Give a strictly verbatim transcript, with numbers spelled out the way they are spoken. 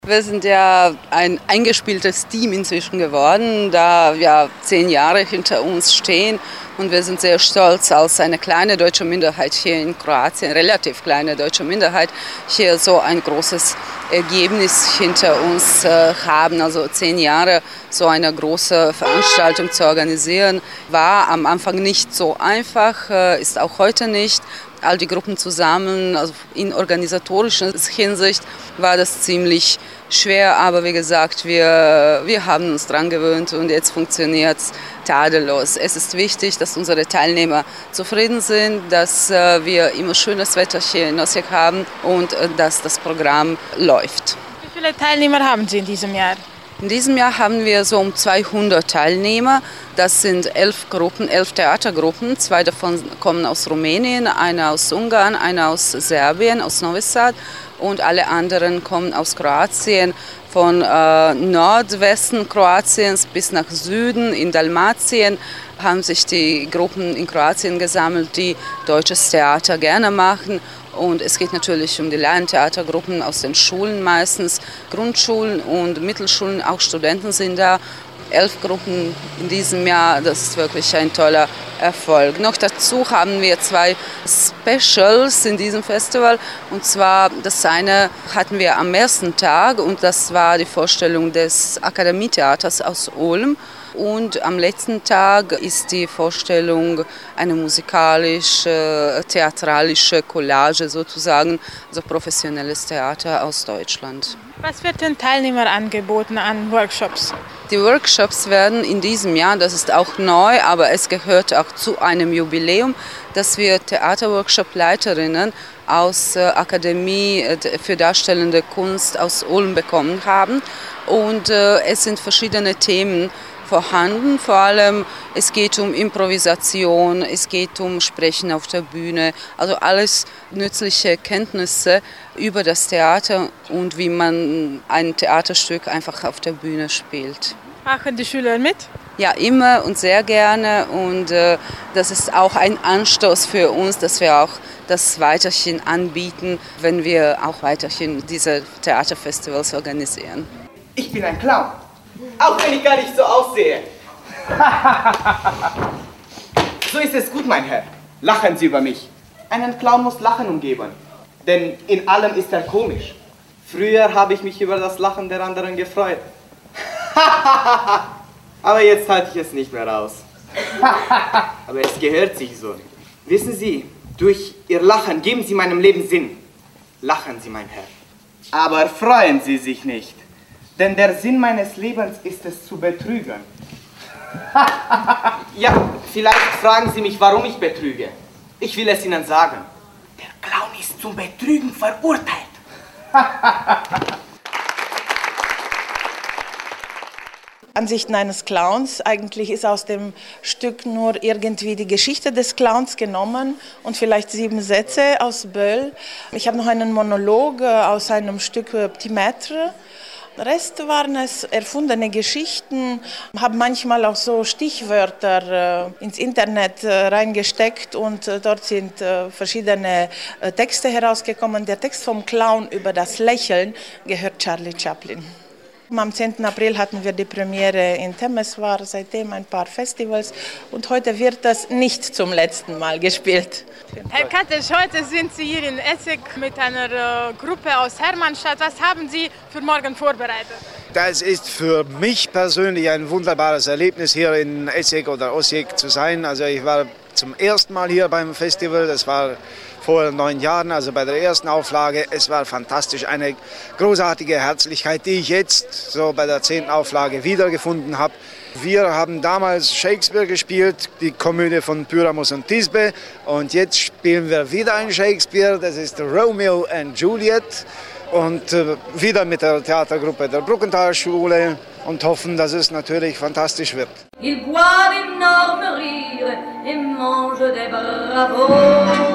Wir sind ja ein eingespieltes Team inzwischen geworden, da wir zehn Jahre hinter uns stehen. Und wir sind sehr stolz, als eine kleine deutsche Minderheit hier in Kroatien, relativ kleine deutsche Minderheit, hier so ein großes Ergebnis hinter uns äh, haben. Also zehn Jahre so eine große Veranstaltung zu organisieren, war am Anfang nicht so einfach, äh, ist auch heute nicht. All die Gruppen zusammen, also in organisatorischer Hinsicht war das ziemlich schwer, aber wie gesagt, wir, wir haben uns dran gewöhnt und jetzt funktioniert es tadellos. Es ist wichtig, dass unsere Teilnehmer zufrieden sind, dass äh, wir immer schönes Wetter hier in Osijek haben und äh, dass das Programm läuft. Wie viele Teilnehmer haben Sie in diesem Jahr? In diesem Jahr haben wir so um zweihundert Teilnehmer. Das sind elf Gruppen, elf Theatergruppen. Zwei davon kommen aus Rumänien, eine aus Ungarn, eine aus Serbien, aus Novi Sad. Und alle anderen kommen aus Kroatien, von äh, Nordwesten Kroatiens bis nach Süden in Dalmatien haben sich die Gruppen in Kroatien gesammelt, die deutsches Theater gerne machen. Und es geht natürlich um die Laientheatergruppen aus den Schulen meistens, Grundschulen und Mittelschulen, auch Studenten sind da. Elf Gruppen in diesem Jahr, das ist wirklich ein toller Erfolg. Noch dazu haben wir zwei Specials in diesem Festival. Und zwar das eine hatten wir am ersten Tag und das war die Vorstellung des Akademietheaters aus Ulm. Und am letzten Tag ist die Vorstellung eine musikalische, theatralische Collage sozusagen, also professionelles Theater aus Deutschland. Was wird den Teilnehmern angeboten an Workshops? Die Workshops werden in diesem Jahr, das ist auch neu, aber es gehört auch zu einem Jubiläum, dass wir Theaterworkshop-Leiterinnen aus der Akademie für Darstellende Kunst aus Ulm bekommen haben. Und äh, es sind verschiedene Themen vorhanden. Vor allem es geht um Improvisation, es geht um Sprechen auf der Bühne, also alles nützliche Kenntnisse über das Theater und wie man ein Theaterstück einfach auf der Bühne spielt. Machen die Schüler mit? Ja, immer und sehr gerne und äh, das ist auch ein Anstoß für uns, dass wir auch das weiterhin anbieten, wenn wir auch weiterhin diese Theaterfestivals organisieren. Ich bin ein Clown. Auch wenn ich gar nicht so aussehe. So ist es gut, mein Herr. Lachen Sie über mich. Einen Clown muss Lachen umgeben. Denn in allem ist er komisch. Früher habe ich mich über das Lachen der anderen gefreut. Aber jetzt halte ich es nicht mehr aus. Aber es gehört sich so. Wissen Sie, durch Ihr Lachen geben Sie meinem Leben Sinn. Lachen Sie, mein Herr. Aber freuen Sie sich nicht. Denn der Sinn meines Lebens ist es zu betrügen. Ja, vielleicht fragen Sie mich, warum ich betrüge. Ich will es Ihnen sagen. Der Clown ist zum Betrügen verurteilt. Ansichten eines Clowns. Eigentlich ist aus dem Stück nur irgendwie die Geschichte des Clowns genommen und vielleicht sieben Sätze aus Böll. Ich habe noch einen Monolog aus einem Stück Petit Maître. Der Rest waren es erfundene Geschichten, habe manchmal auch so Stichwörter äh, ins Internet äh, reingesteckt und äh, dort sind äh, verschiedene äh, Texte herausgekommen. Der Text vom Clown über das Lächeln gehört Charlie Chaplin. Am zehnten April hatten wir die Premiere in Temeswar, seitdem ein paar Festivals und heute wird das nicht zum letzten Mal gespielt. Herr Katesch, heute sind Sie hier in Essig mit einer äh, Gruppe aus Hermannstadt. Was haben Sie für morgen vorbereitet? Das ist für mich persönlich ein wunderbares Erlebnis, hier in Essig oder Osijek zu sein. Also ich war zum ersten Mal hier beim Festival, das war vor neun Jahren, also bei der ersten Auflage. Es war fantastisch, eine großartige Herzlichkeit, die ich jetzt so bei der zehnten Auflage wiedergefunden habe. Wir haben damals Shakespeare gespielt, die Komödie von Pyramus und Thisbe. Und jetzt spielen wir wieder ein Shakespeare, das ist Romeo and Juliet. Und äh, wieder mit der Theatergruppe der Bruckenthalschule und hoffen, dass es natürlich fantastisch wird. Il boit d'énormes rires et mange des bravos.